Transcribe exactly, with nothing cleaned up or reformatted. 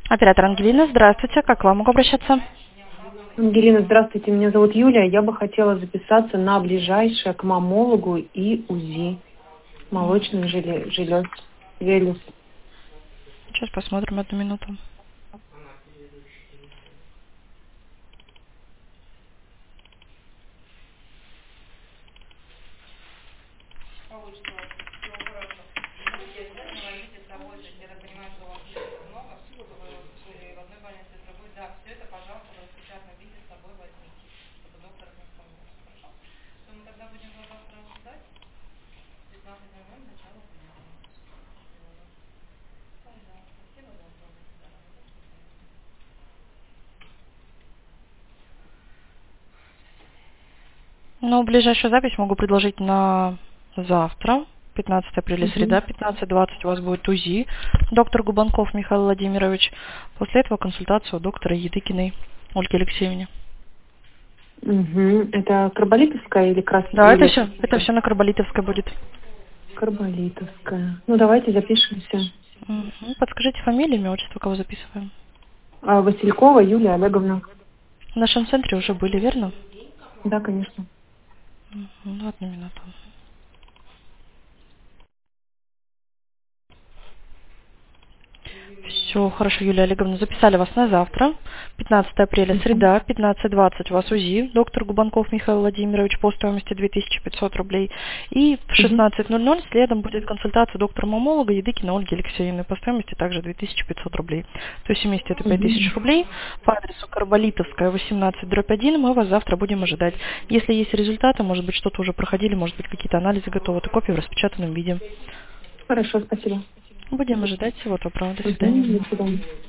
Оператор Ангелина, здравствуйте. Как к вам могу обращаться? Ангелина, здравствуйте, меня зовут Юлия. Я бы хотела записаться на ближайшее к маммологу и УЗИ. Молочный желе- желез. Велес. Сейчас посмотрим одну минуту. Ну, ближайшую запись могу предложить на завтра, пятнадцатое апреля, Угу. среда, пятнадцать двадцать. У вас будет УЗИ, доктор Губанков Михаил Владимирович. После этого консультация у доктора Едыкиной Ольги Алексеевны. Угу. Это карболитовская или крас... Да, это или все, это все на Карболитовской будет. карболитовская? Ну, давайте запишемся. Мгм. Подскажите фамилию, имя, отчество, кого записываем? А, Василькова Юлия Олеговна. В нашем центре уже были, верно? Да, конечно. Мгм. Ну, одну минуту. Все, хорошо, Юлия Олеговна, записали вас на завтра, пятнадцатое апреля, Угу. среда, пятнадцать двадцать у вас УЗИ, доктор Губанков Михаил Владимирович по стоимости две тысячи пятьсот рублей. И в Угу. шестнадцать ноль ноль следом будет консультация доктора-мамолога Едыкина Ольги Алексеевны по стоимости также две тысячи пятьсот рублей. То есть вместе это пять Угу. тысяч рублей. По адресу Карболитовская, восемнадцать дробь один, мы вас завтра будем ожидать. Если есть результаты, может быть, что-то уже проходили, может быть, какие-то анализы готовы, то копии в распечатанном виде. Хорошо, спасибо. Будем ожидать. Всего доброго. До Угу. свидания. До свидания.